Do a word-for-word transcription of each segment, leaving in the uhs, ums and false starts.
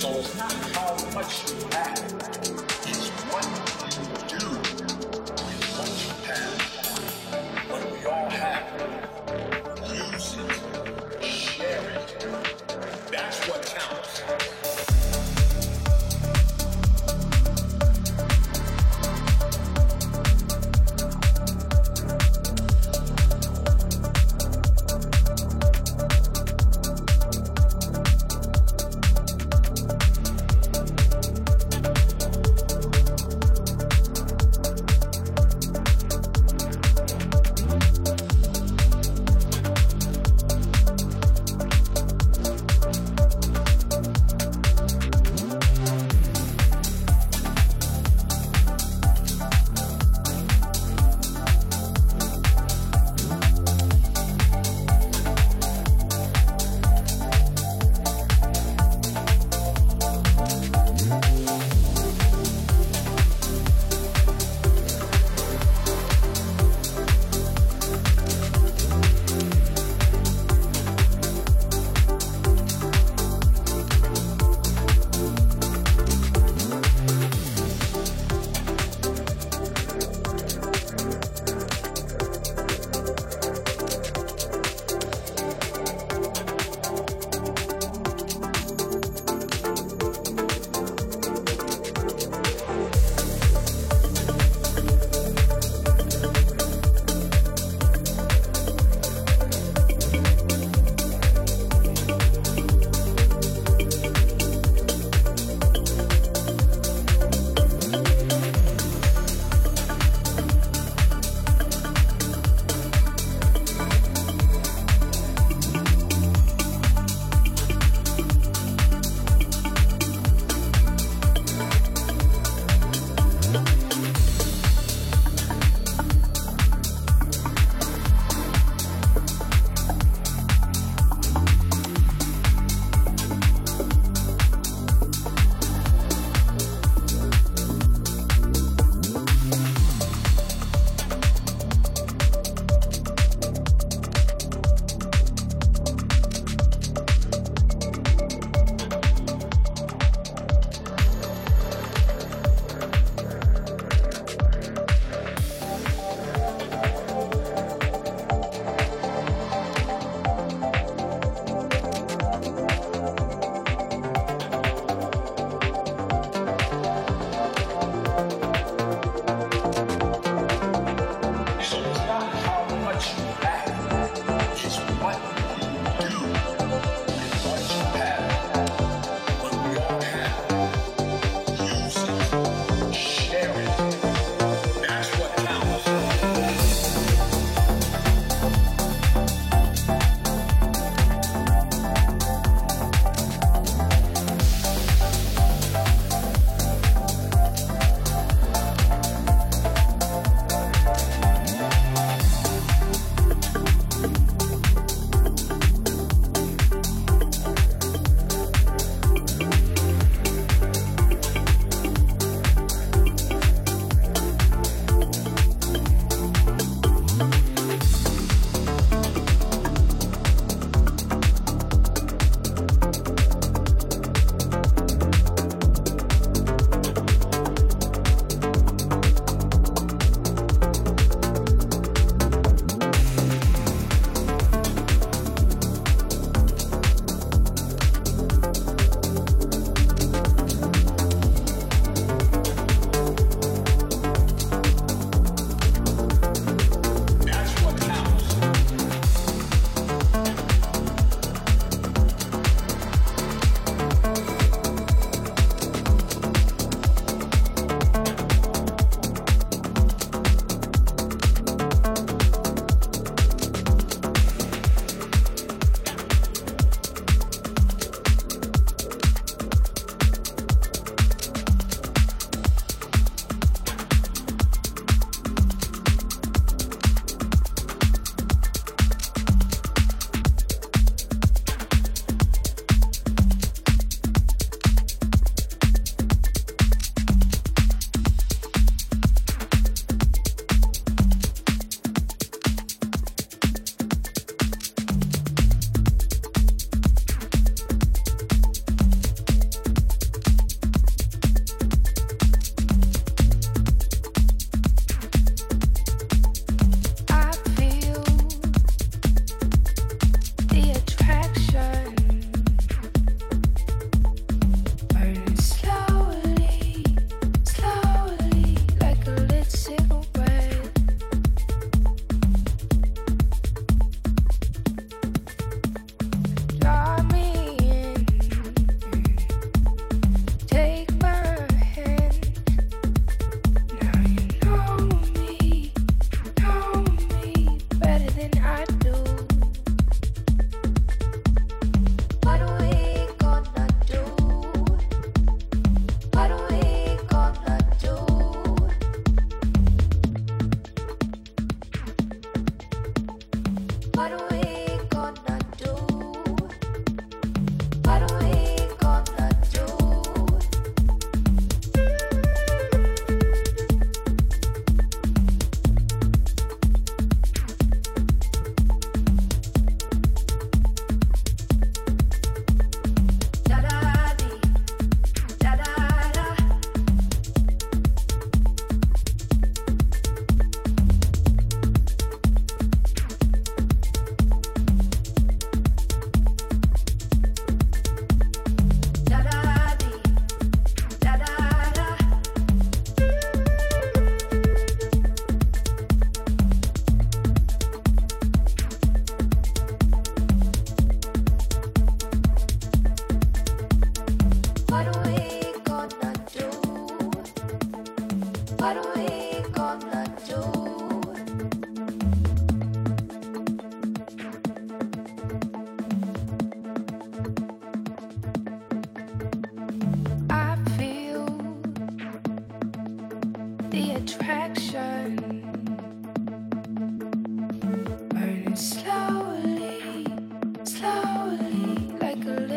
So it's not how much you have, it's what you do with what you have. When we all have it, use it, share it. That's what counts.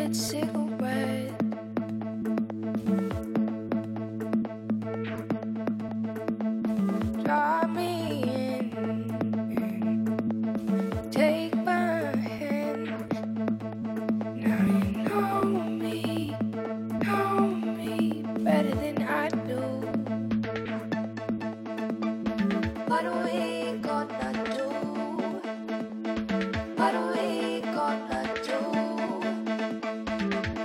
lit cigarette. Draw me in, take my hand. Now you know me, know me better than I do. What are we gonna do? What are we gonna do?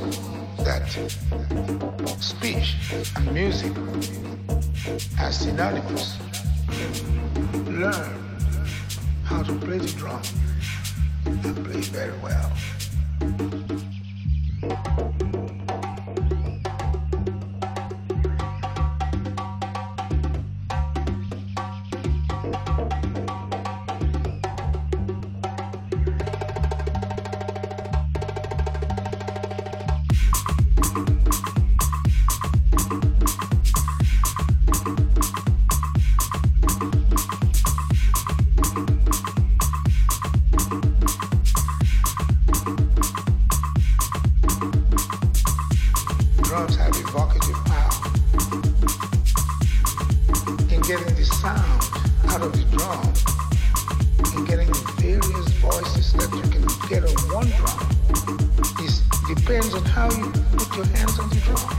that speech and music are synonymous. Learn how to play the drum and play very well. Drums have evocative power in getting the sound out of the drum, in getting the various voices that you can get on one drum. It depends on how you put your hands on the drum.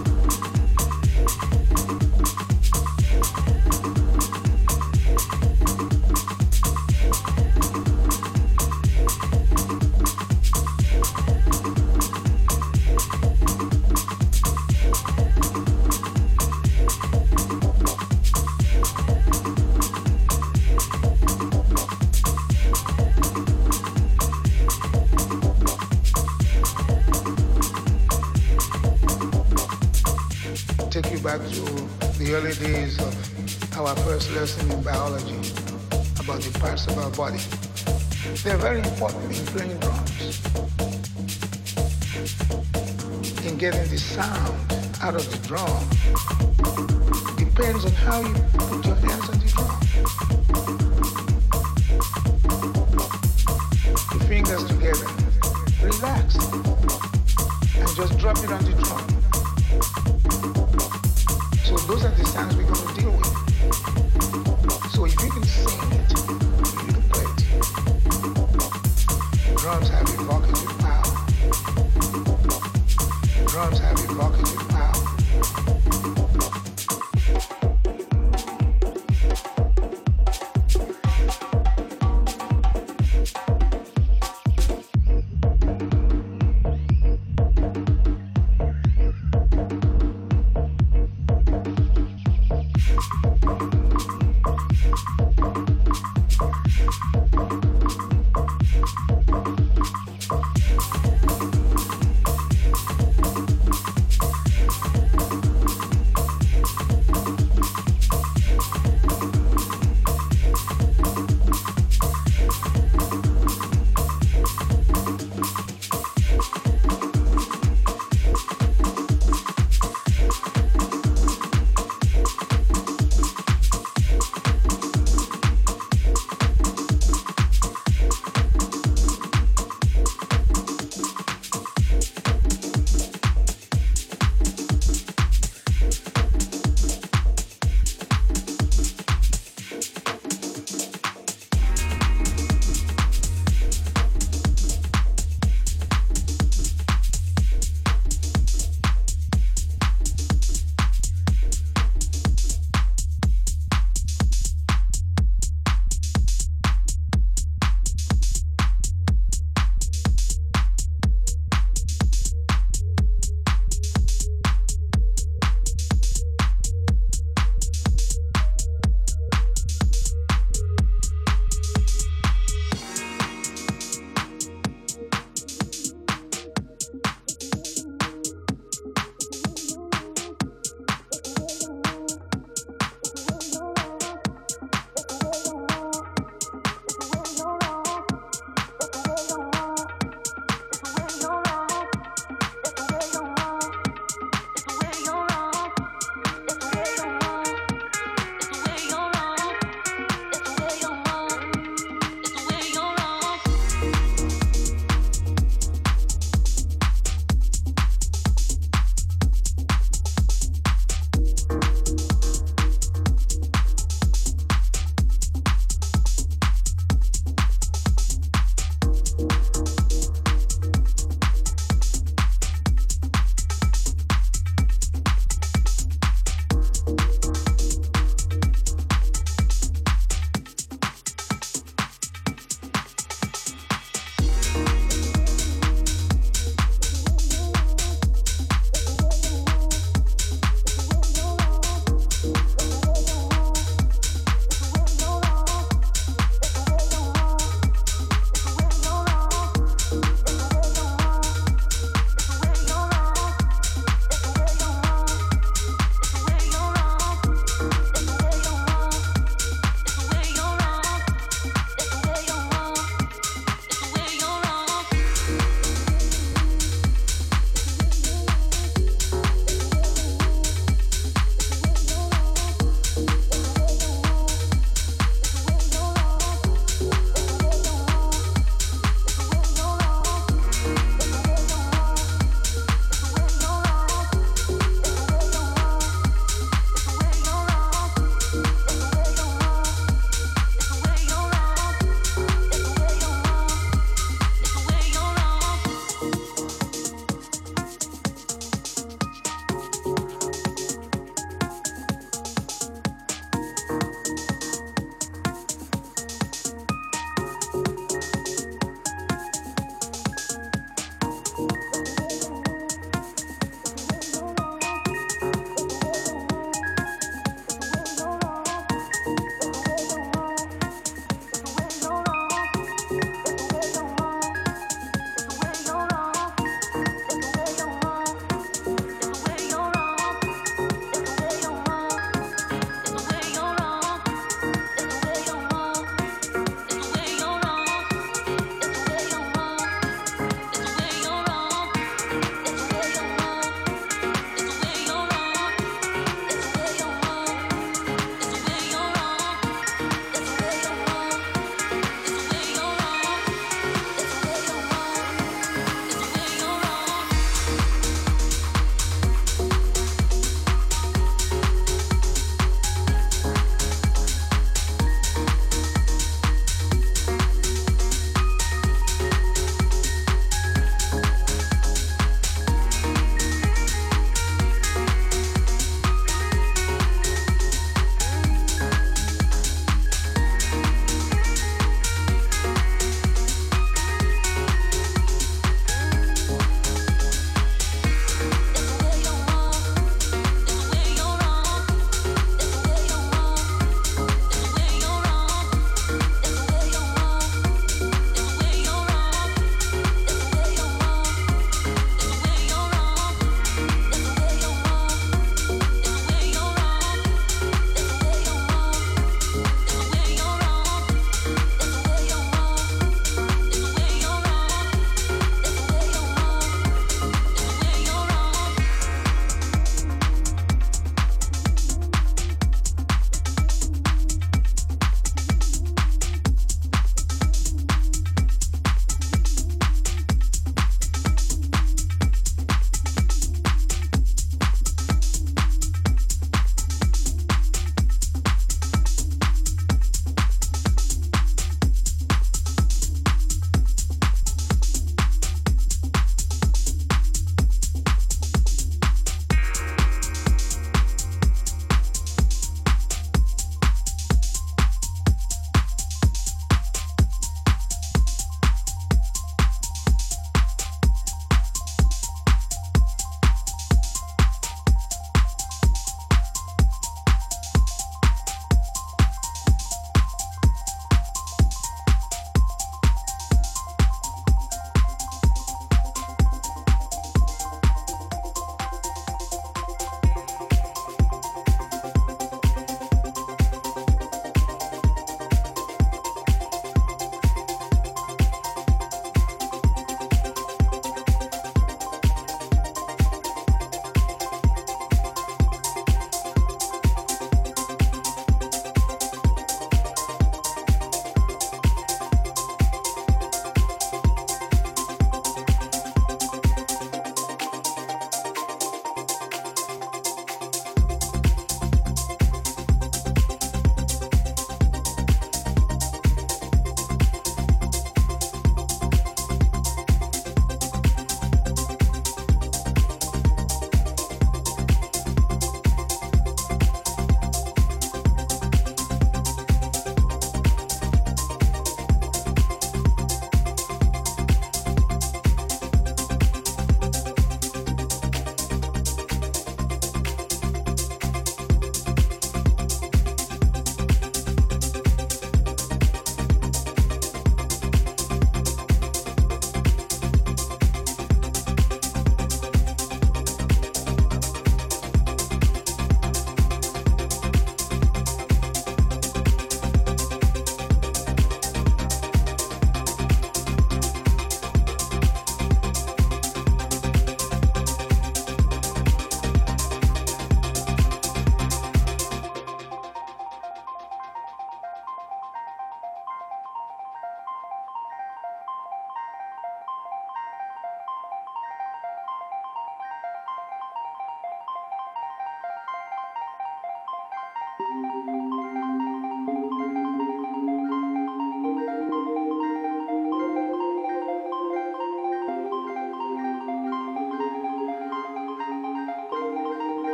Take you back to the early days of our first lesson in biology about the parts of our body. They're very important in playing drums, in getting the sound out of the drum. Depends on how you put your hands on the drum. The fingers together, relax, and just drop it on the drum. So those are the sounds we're going to deal with. So if you can sing it, you can play it. Drums have evocative power. Drums have evocative power.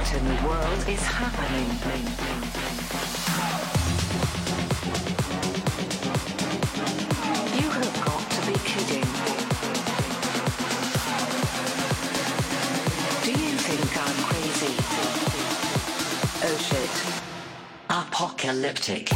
What in the world is happening? You have got to be kidding. Do you think I'm crazy? Oh shit. Apocalyptic.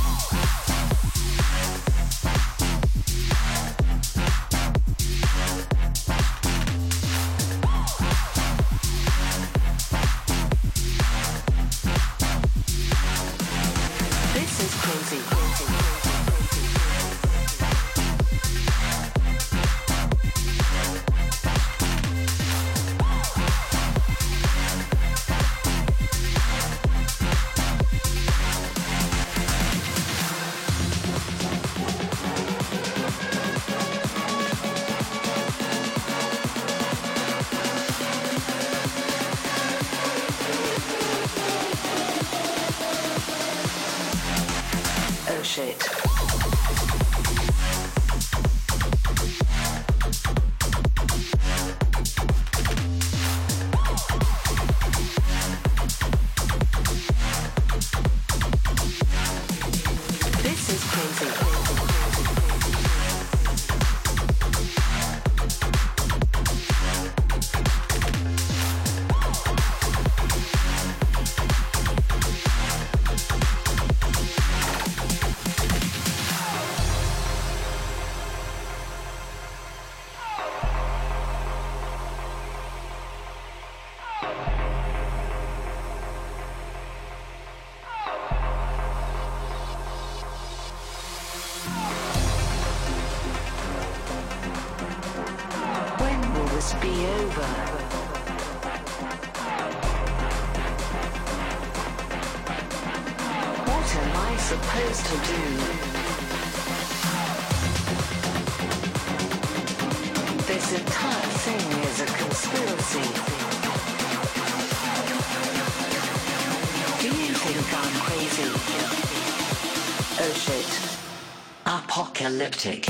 Shit. This is crazy. Be over. What am I supposed to do? This entire thing is a conspiracy. Do you think I'm crazy? Oh shit. Apocalyptic.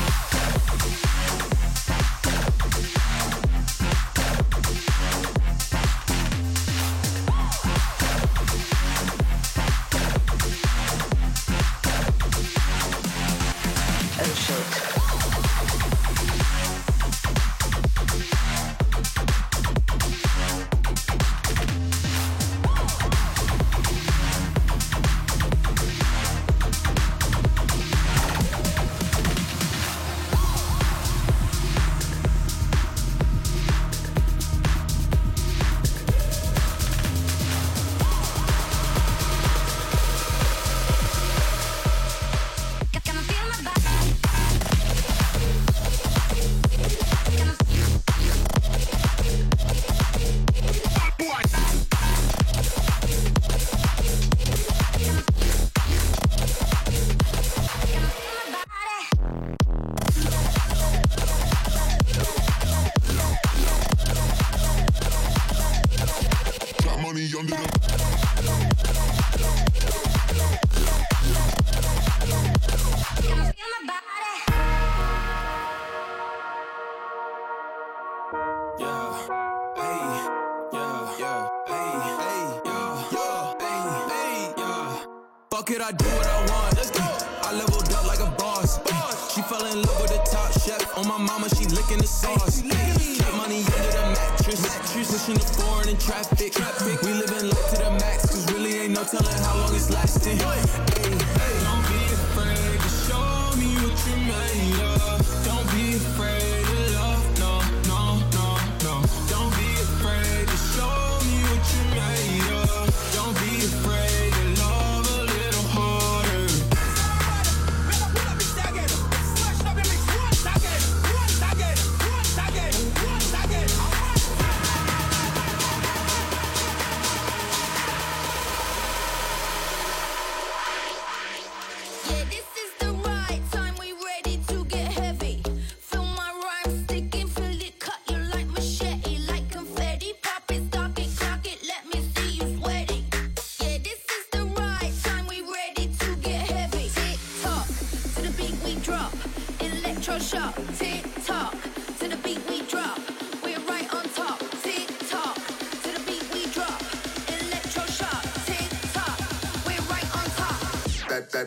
Fuck it, I do what I want. Let's go. I leveled up like a boss. boss. She fell in love with the top chef. On my mama, she licking the sauce. Keep money under the mattress. mattress. Pushing the foreign in traffic. traffic. We living life to the max, cause really ain't no telling how long it's lasting. Hey, hey. Don't be afraid to show me what you made of. Don't be afraid to love. No, no, no, no. Don't be afraid to show me what you made of. Don't be afraid. Yeah, this is the right time, we ready to get heavy.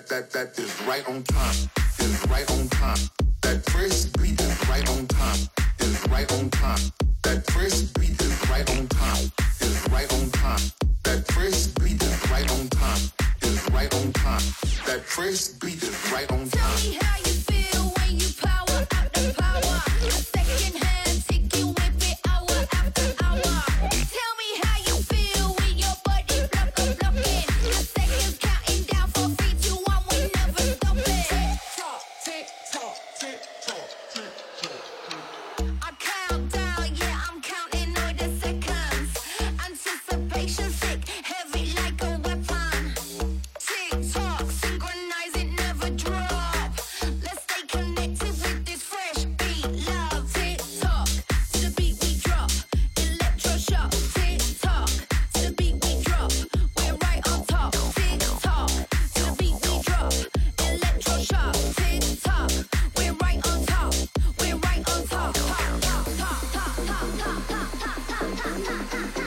that that is right on time. Is right on time. That first beat is right on time. Is right on time. That first beat is right on time. Is right on time. That first beat is right on time. Is right on time. That first beat is right on time. Tell me how you feel when you power out the power. A second hand take you with it hour after hour. Tell me how you feel when your body block a blocking. The seconds counting down for three, two, one, we never stop it. Tick tock, tick tock, tick tock, tick tock. I count down, yeah, I'm counting all the seconds. Anticipation sick, heavy like a weapon. Tick tock, synchronize it, never drop. Let's stay connected with this fresh beat, love. Tick tock, to the beat we drop. Electroshock, tick tock, to the beat we drop. We're right on top. Tick tock, to the beat we drop. Electroshock, tick tock, we're right on top. We're right on top. Top, top, top, top, top, top, top, top, top, top, top.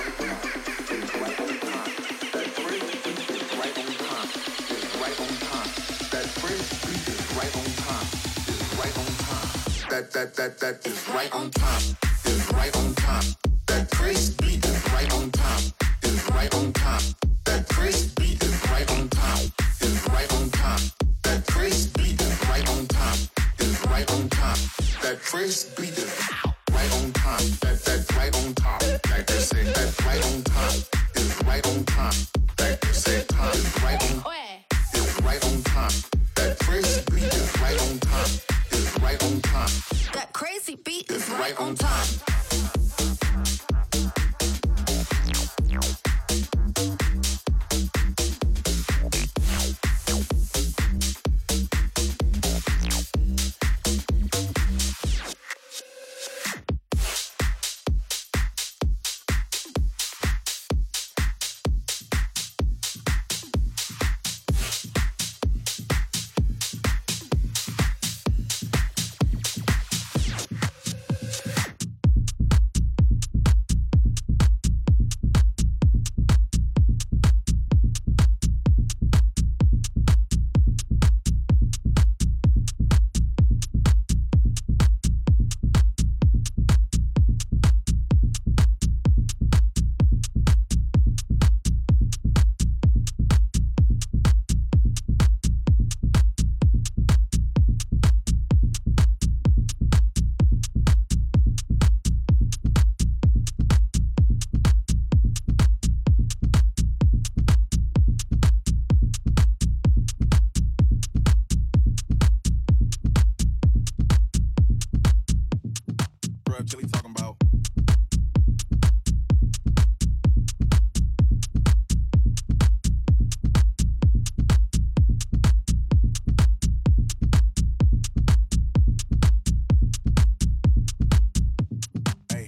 That that that that is right on time. Is right on time. That first beat is right on time. Is right on time. That first beat is right on time. Is right on time. That first beat is right on time. Is right on time. That first beat is right on time. That that right on top. Like they say, that right on time. Is right on time. Like they say, time is right on. Is right on time. That first beat is right on time. Is right on time. That crazy beat is Is right right on on time. time. Bruh, Chili talking about. Hey.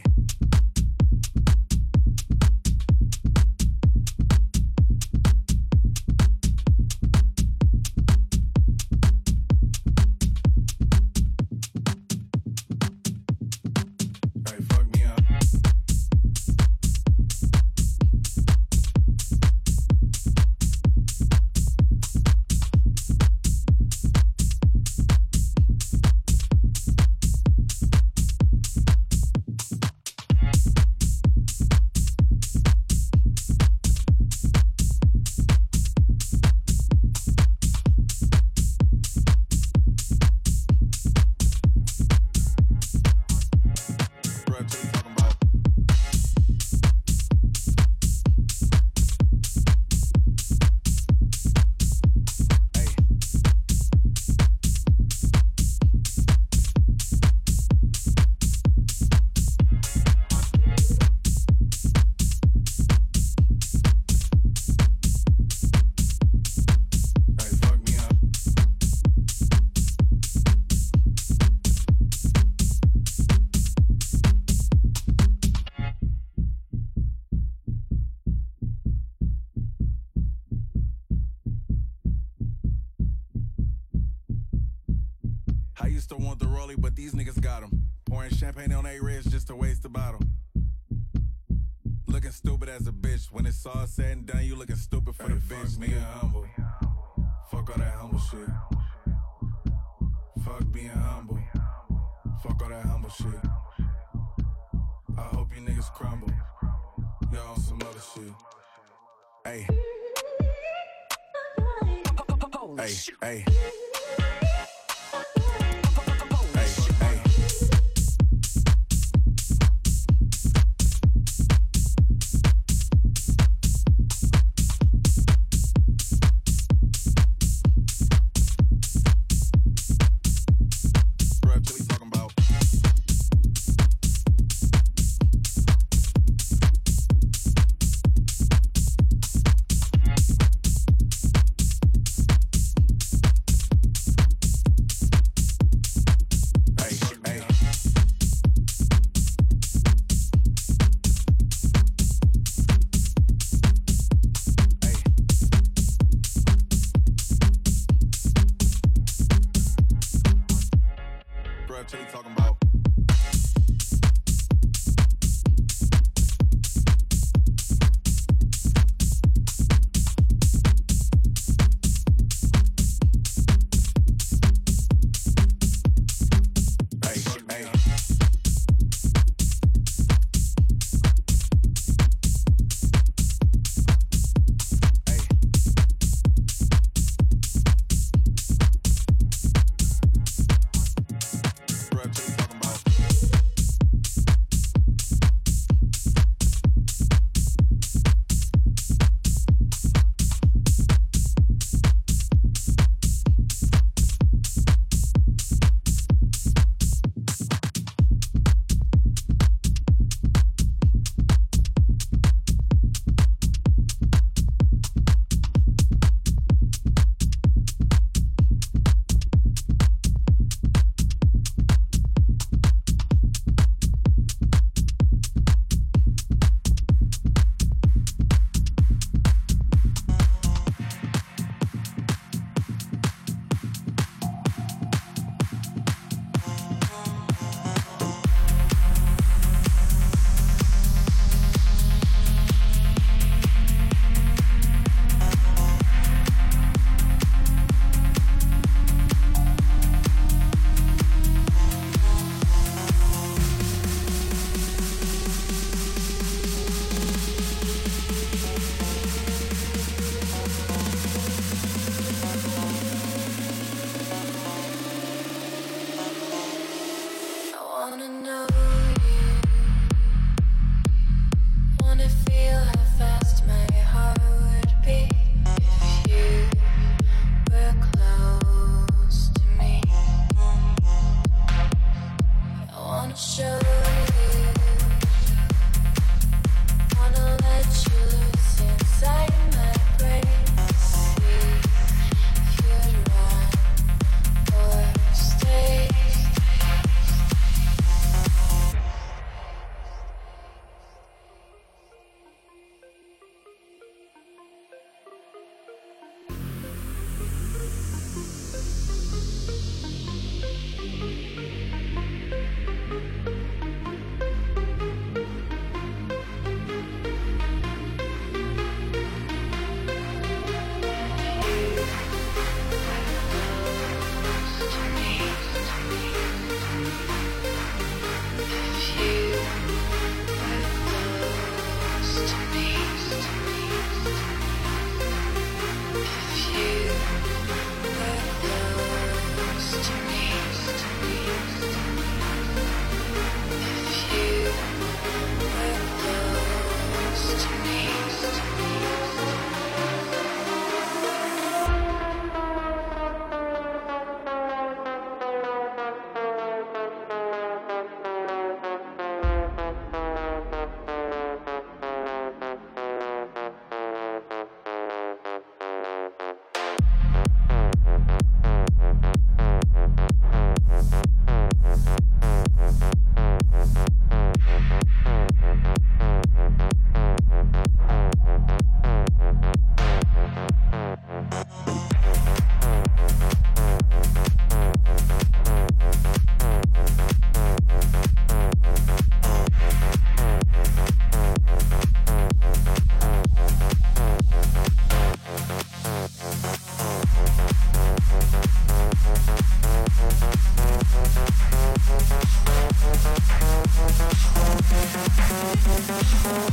Hey, fuck me up. Bruh, Chili talking about. Hey. Hey, fuck me up. I used to want the rollie, but these niggas got 'em. Pouring champagne on A-Reds just to waste the bottle. Looking stupid as a bitch. When it's all said and done, you looking stupid for the bitch, nigga. Humble. Fuck all that humble shit. Fuck being humble. Fuck all that humble shit. I hope you niggas crumble. Y'all on some other shit. Hey. Hey, hey.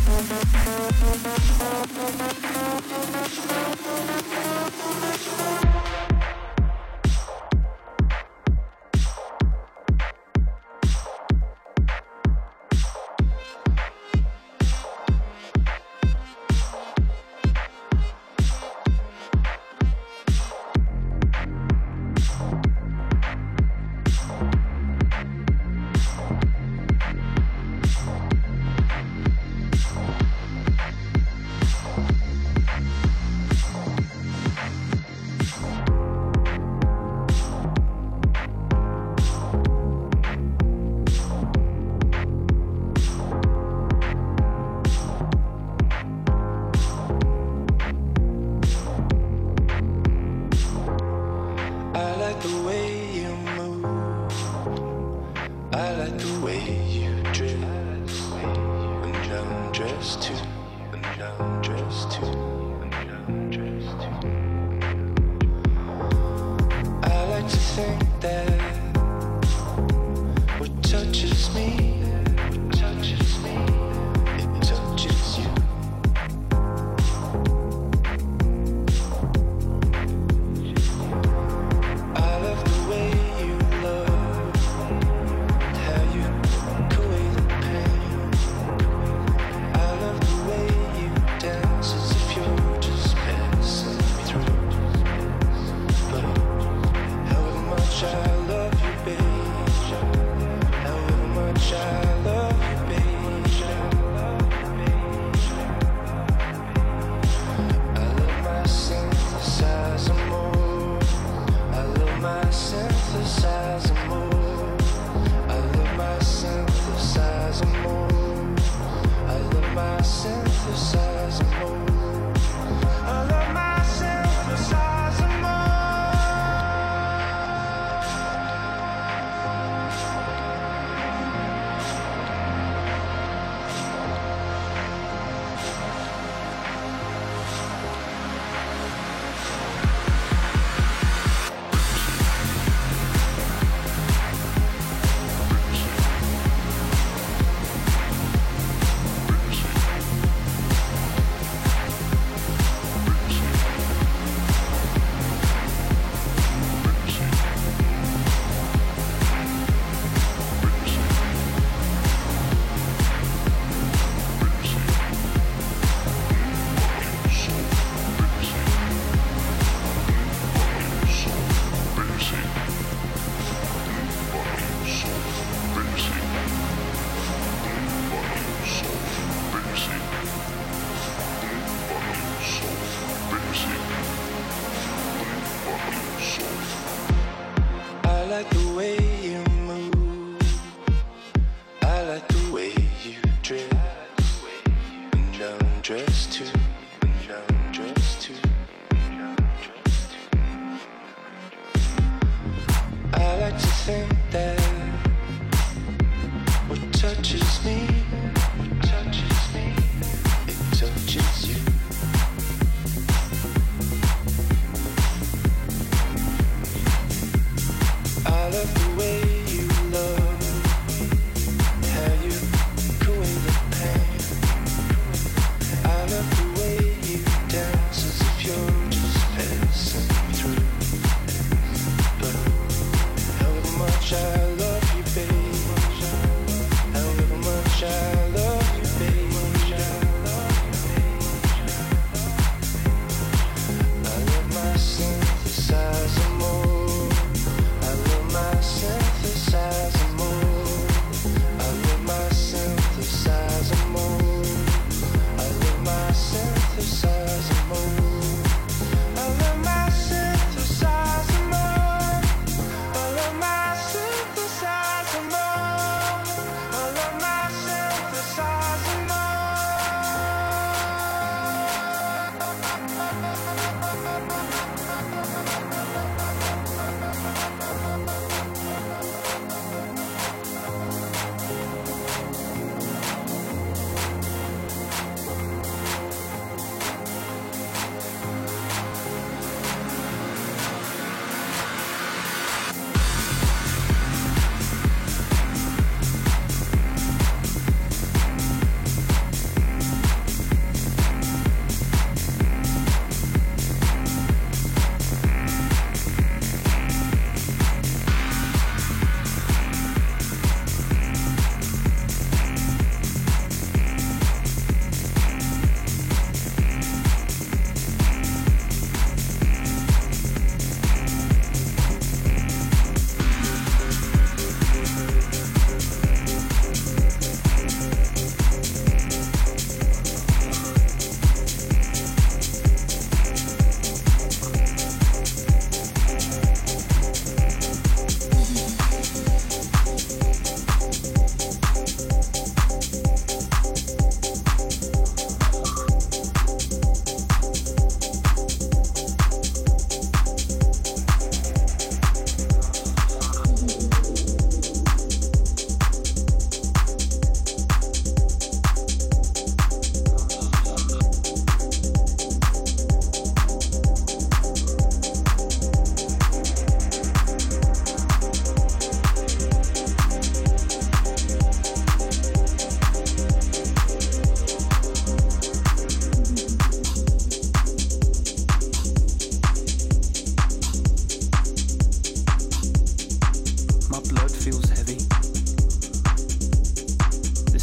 How you cool the pain. I love the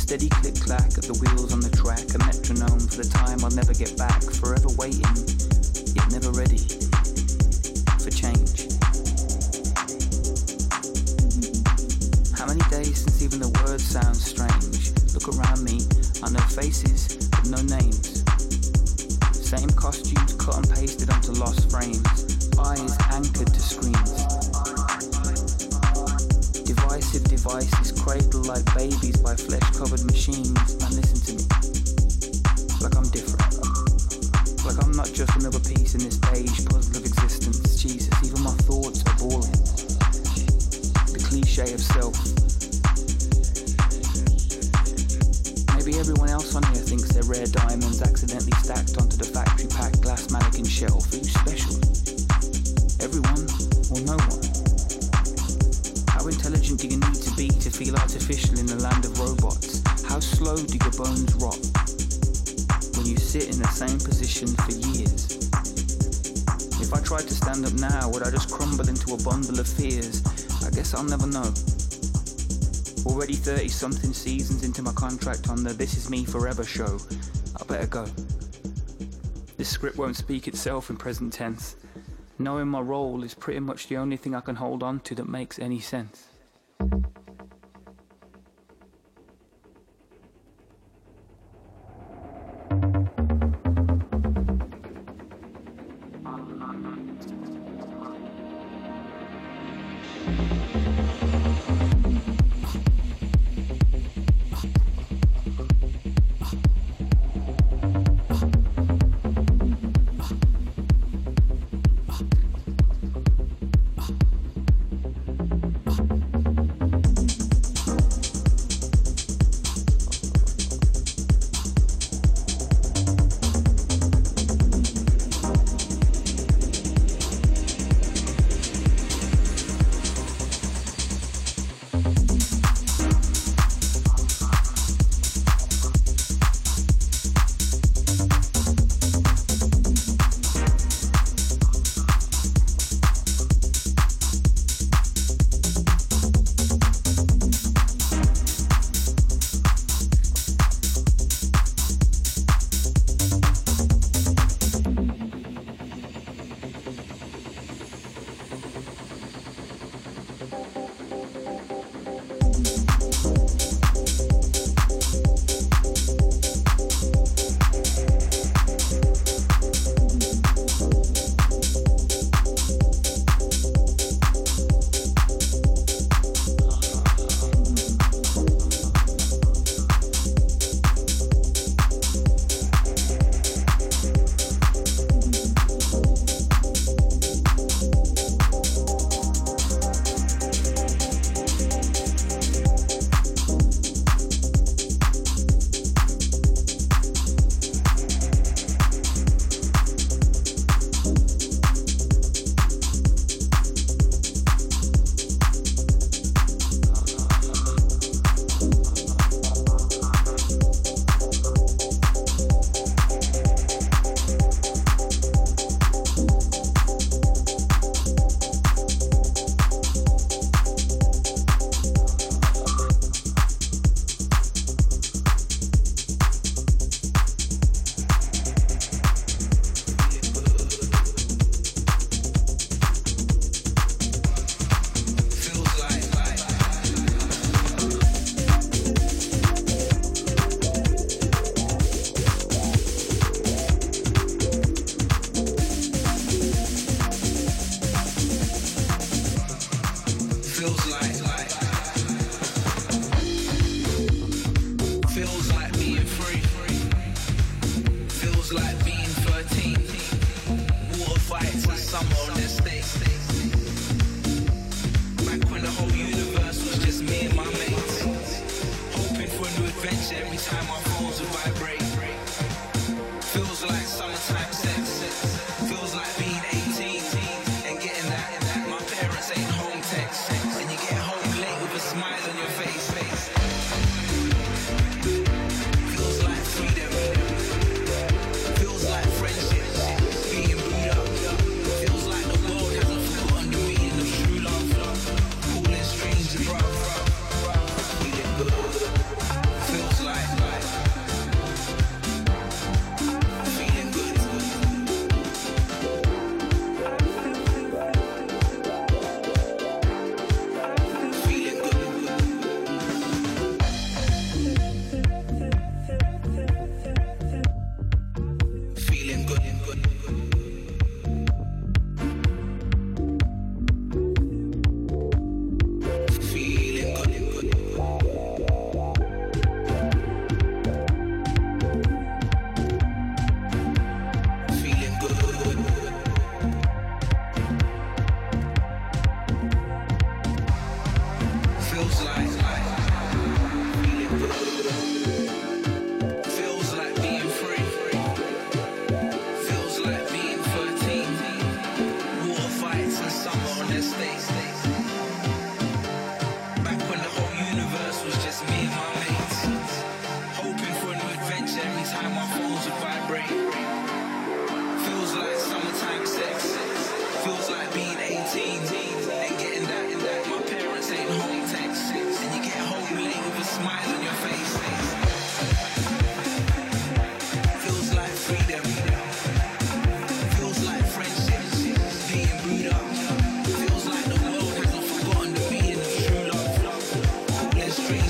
steady click-clack of the wheels on the track, a metronome for the time I'll never get back, forever waiting, yet never ready for change. How many days since even the word sounds strange? Look around me, I know faces, but no names. Same costumes cut and pasted onto lost frames, eyes anchored to screens. Divisive devices cradled like babies by flesh-covered machines. And listen to me, like I'm different. Like I'm not just another piece in this beige puzzle of existence. Jesus, even my thoughts are boring. The cliche of self. Maybe everyone else on here thinks they're rare diamonds accidentally stacked onto the factory-packed glass mannequin shelf. Who's special? Everyone or no one? How intelligent do you need to be to feel artificial in the land of robots? How slow do your bones rot when you sit in the same position for years? If I tried to stand up now, would I just crumble into a bundle of fears? I guess I'll never know. Already thirty-something seasons into my contract on the This Is Me Forever show. I better go. This script won't speak itself in present tense. Knowing my role is pretty much the only thing I can hold on to that makes any sense.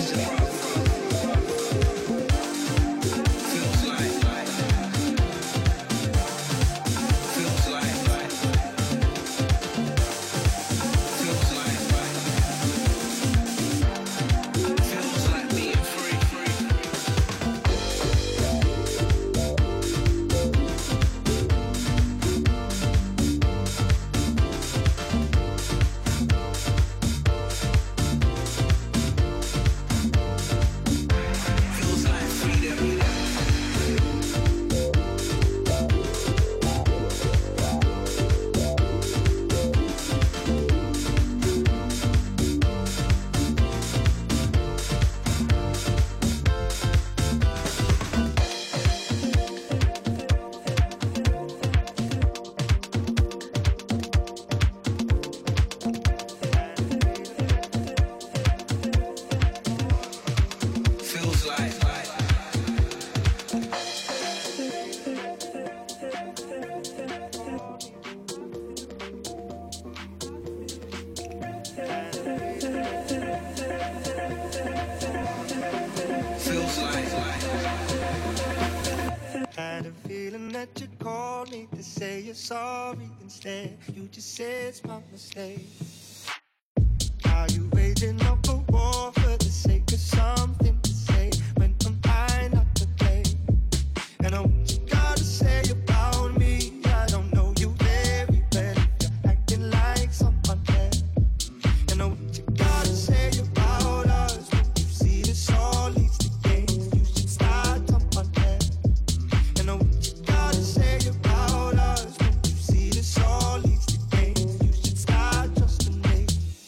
Sorry instead, you just say it's my mistake. Are you waging up a war for the sake of something to say when am I not to blame? And I what you gotta say about me, I don't know you very well. You're acting like someone else. And I what you gotta say about us, when you see this all leads to games, you should start someone else. And I what you gotta say about us, all leads to games, you should start trusting me.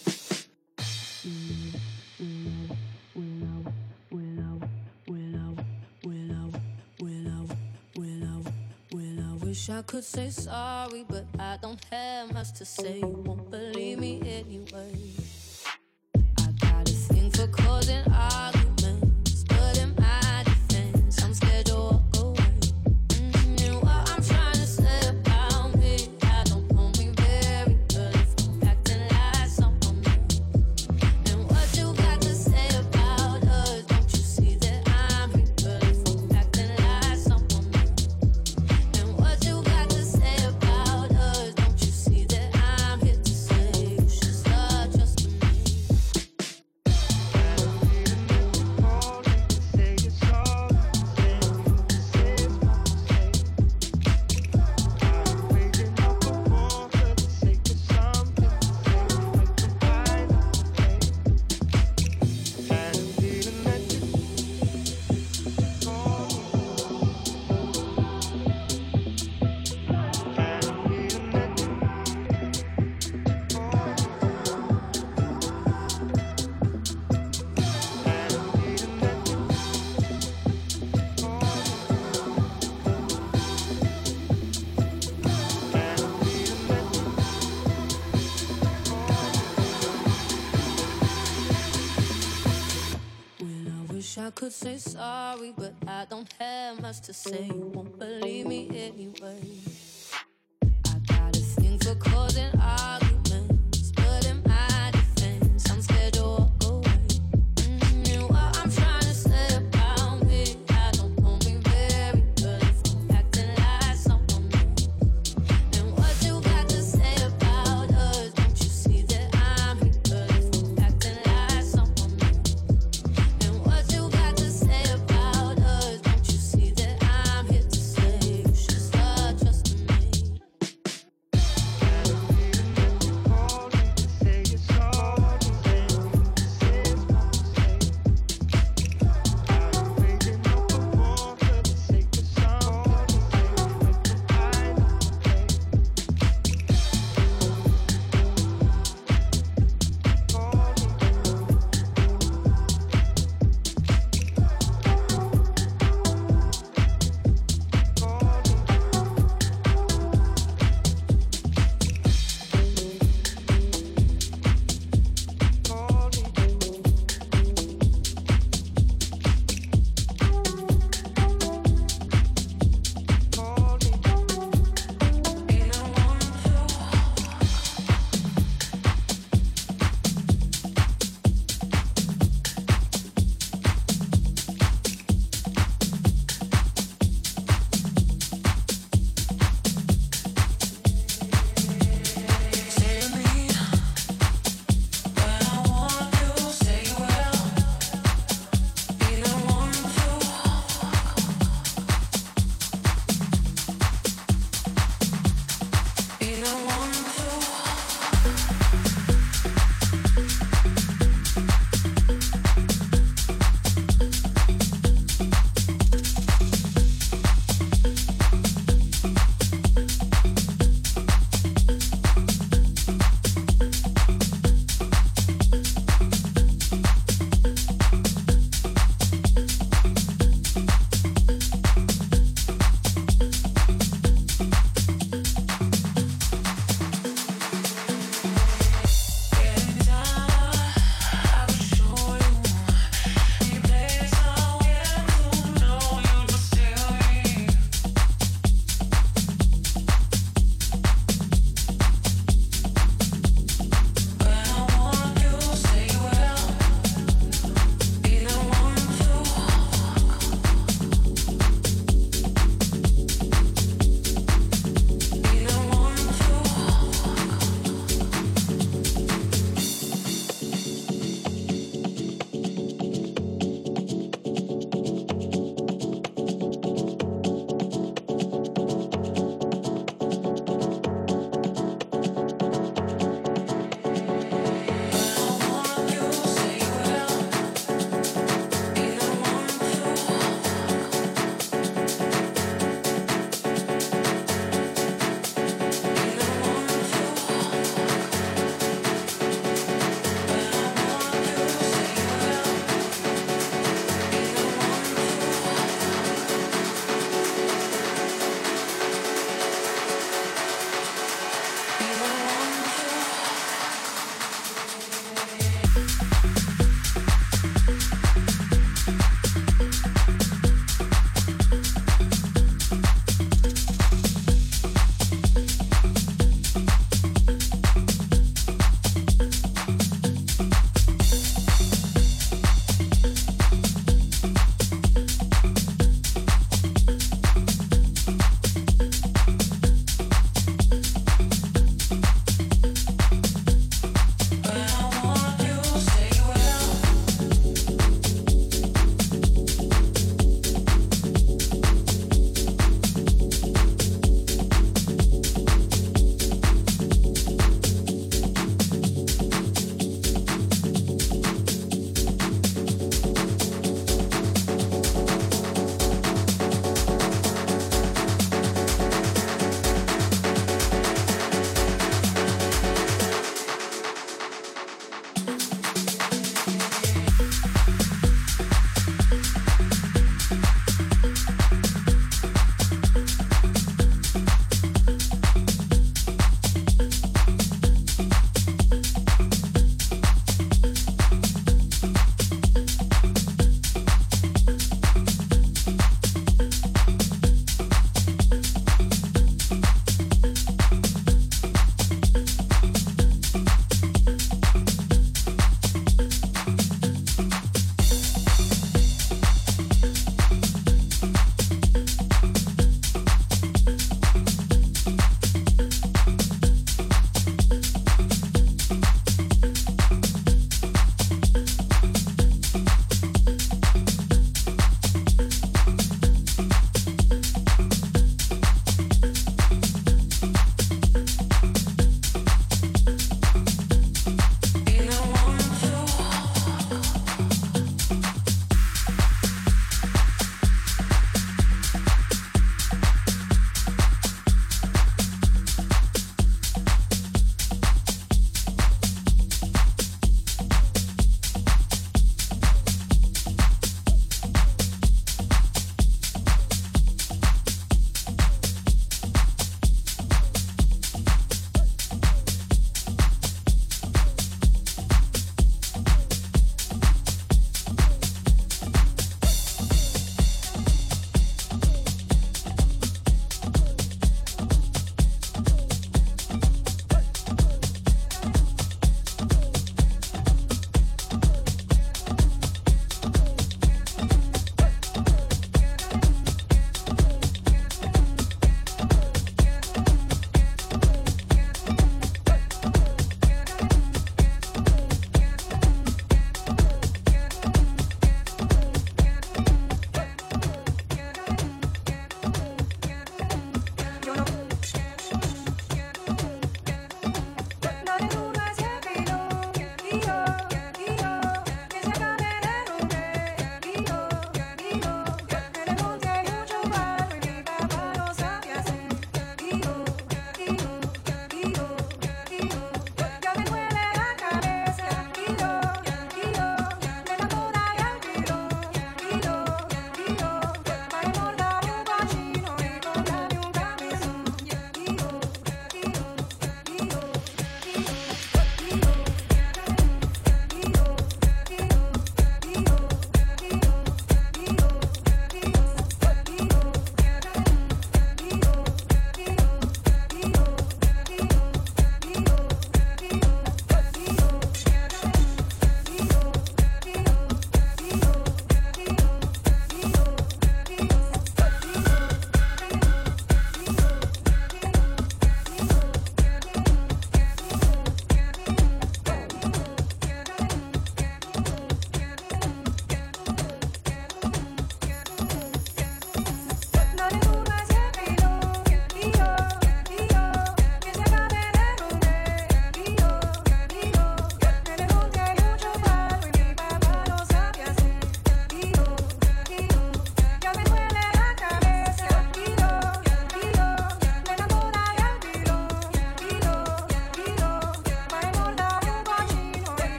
Willow, willow, willow, willow, willow, willow, willow. Wish I could say sorry, but I don't have much to say. You won't believe me anyway. I got a thing for causing arguments, but in my defense, I'm scared to walk away. Mm, and what I'm trying to say about me, I could say sorry, but I don't have much to say. You won't believe me anyway. I got a thing for causing arguments, but in my defense, I'm scared to walk away. Mm, and what I'm trying to say about me, I don't know me very well if I'm acting like someone new. And what you got to say about us, don't you see that I'm here if I'm acting like someone new? And what you got to say about us, don't you see that I'm here to say you should start trusting me?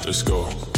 Let's go.